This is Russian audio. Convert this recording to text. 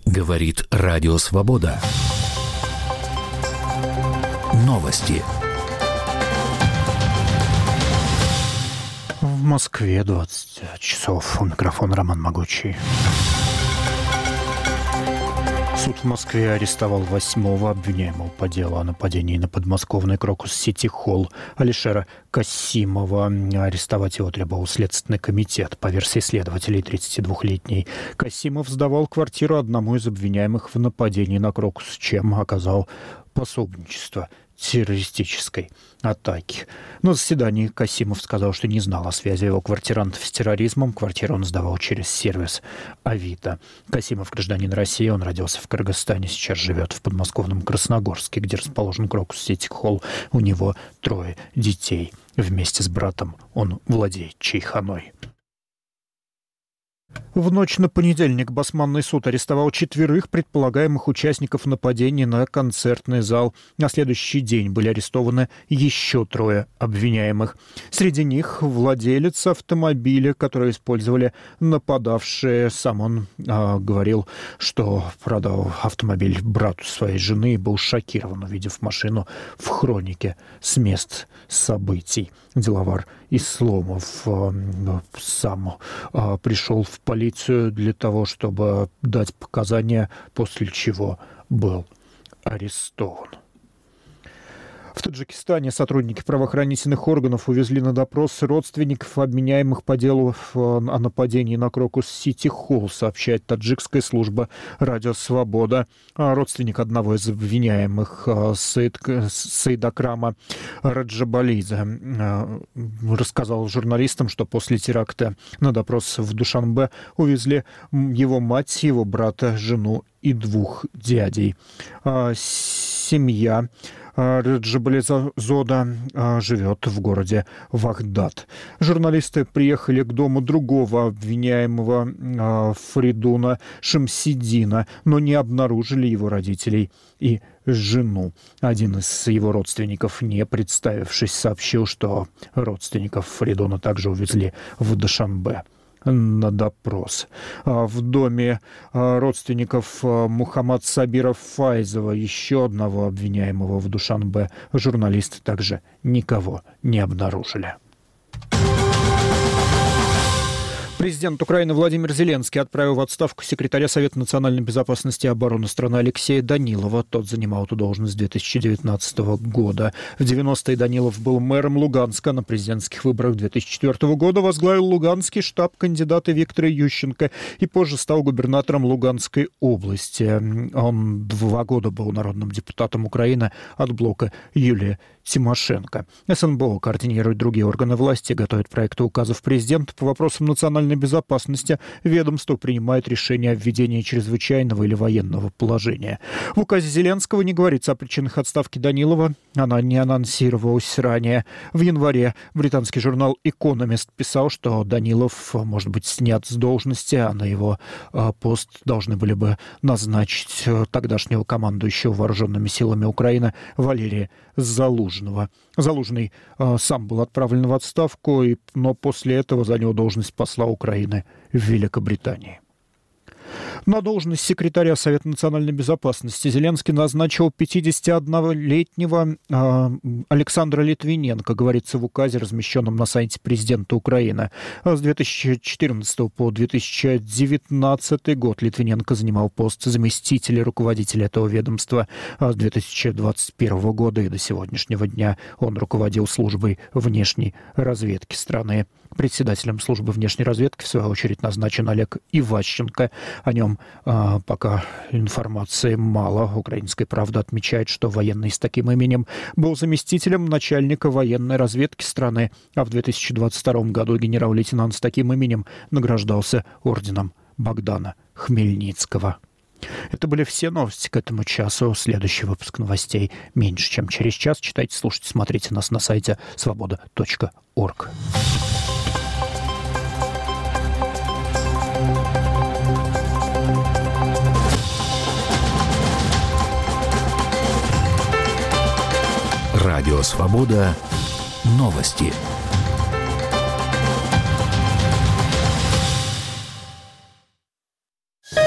Говорит Радио Свобода. Новости. В Москве 20 часов. У микрофона Роман Могучий. Суд в Москве арестовал 8-го обвиняемого по делу о нападении на подмосковный Крокус Сити Холл Алишера Касимова. Арестовать его требовал Следственный комитет. По версии следователей, 32-летний Касимов сдавал квартиру одному из обвиняемых в нападении на Крокус, чем оказал пособничество террористической атаки. На заседании Касимов сказал, что не знал о связи его квартирантов с терроризмом. Квартиру он сдавал через сервис Авито. Касимов — гражданин России, он родился в Кыргызстане, сейчас живет в подмосковном Красногорске, где расположен Крокус Сити Холл. У него 3 детей. Вместе с братом он владеет чайханой. В ночь на понедельник Басманный суд арестовал 4 предполагаемых участников нападения на концертный зал. На следующий день были арестованы еще 3 обвиняемых. Среди них владелец автомобиля, который использовали нападавшие. Сам он говорил, что продал автомобиль брату своей жены и был шокирован, увидев машину в хронике с мест событий. Деловар Исломов сам пришел в полицию для того, чтобы дать показания, после чего был арестован. В Таджикистане сотрудники правоохранительных органов увезли на допрос родственников обвиняемых по делу о нападении на Крокус Сити Холл, сообщает таджикская служба «Радио Свобода». Родственник одного из обвиняемых, Саидакрама Раджабалидзе, рассказал журналистам, что после теракта на допрос в Душанбе увезли его мать, его брата, жену и 2 дядей. Семья Раджабалидзода живет в городе Вахдат. Журналисты приехали к дому другого обвиняемого Фридуна Шамсиддина, но не обнаружили его родителей и жену. Один из его родственников, не представившись, сообщил, что родственников Фридуна также увезли в Душанбе на допрос. В доме родственников Мухаммад Сабира Файзова, еще одного обвиняемого в Душанбе, журналисты также никого не обнаружили. Президент Украины Владимир Зеленский отправил в отставку секретаря Совета национальной безопасности и обороны страны Алексея Данилова. Тот занимал эту должность с 2019 года. В 90-е Данилов был мэром Луганска. На президентских выборах 2004 года возглавил Луганский штаб кандидата Виктора Ющенко и позже стал губернатором Луганской области. Он 2 года был народным депутатом Украины от блока Юлии Тимошенко. СНБО координирует другие органы власти, готовит проекты указов президента по вопросам национальной безопасности. Ведомство принимает решение о введении чрезвычайного или военного положения. В указе Зеленского не говорится о причинах отставки Данилова. Она не анонсировалась ранее. В январе британский журнал «Экономист» писал, что Данилов может быть снят с должности, а на его пост должны были бы назначить тогдашнего командующего вооруженными силами Украины Валерия Залужного. Залужный сам был отправлен в отставку, но после этого занял должность посла Украины в Великобритании. На должность секретаря Совета национальной безопасности Зеленский назначил 51-летнего Александра Литвиненко, говорится в указе, размещенном на сайте президента Украины. С 2014 по 2019 год Литвиненко занимал пост заместителя руководителя этого ведомства. С 2021 года и до сегодняшнего дня он руководил службой внешней разведки страны. Председателем службы внешней разведки, в свою очередь, назначен Олег Иващенко. О нем пока информации мало. «Украинская правда» отмечает, что военный с таким именем был заместителем начальника военной разведки страны, а в 2022 году генерал-лейтенант с таким именем награждался орденом Богдана Хмельницкого. Это были все новости к этому часу. Следующий выпуск новостей меньше, чем через час. Читайте, слушайте, смотрите нас на сайте svoboda.org. Радио Свобода. Новости.